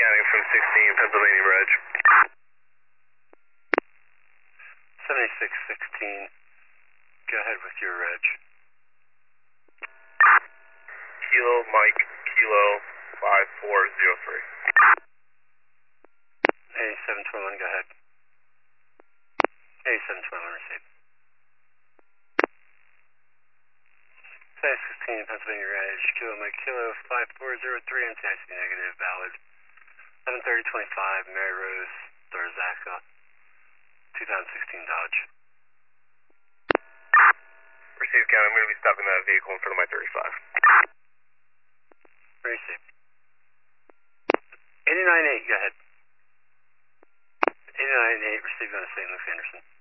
scanning from 16 Pennsylvania Reg. 7616. Go ahead with your reg. Kilo Mike Kilo 5403. 8721, go ahead. 8721, receive. 7616 Pennsylvania Reg, Kilo Mike Kilo 5403, NCIC negative, valid. 73025, Mary Rose, Thorzaka, 2016 Dodge. Received, Captain. I'm going to be stopping that vehicle in front of my 35. Received. 898, go ahead. 898, received on St. Louis Anderson.